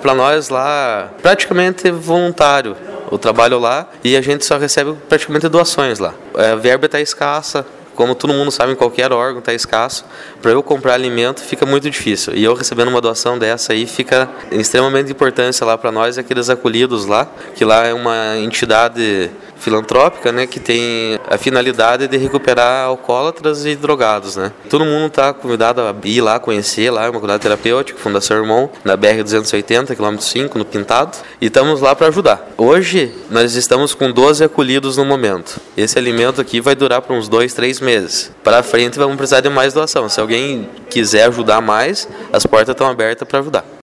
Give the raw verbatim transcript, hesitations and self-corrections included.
para nós lá, praticamente voluntário o trabalho lá, e a gente só recebe praticamente doações lá. A verba está escassa. Como todo mundo sabe, em qualquer órgão está escasso. Para eu comprar alimento fica muito difícil. E eu recebendo uma doação dessa aí fica extremamente importância lá para nós, aqueles acolhidos lá, que lá é uma entidade filantrópica, né, que tem a finalidade de recuperar alcoólatras e drogados, né. Todo mundo está convidado a ir lá conhecer, lá é uma comunidade terapêutica, Fundação Irmão, na B R duzentos e oitenta, quilômetro cinco, no Pintado, e estamos lá para ajudar. Hoje nós estamos com doze acolhidos no momento. Esse alimento aqui vai durar por uns dois, três meses. Para frente vamos precisar de mais doação. Se alguém quiser ajudar mais, as portas estão abertas para ajudar.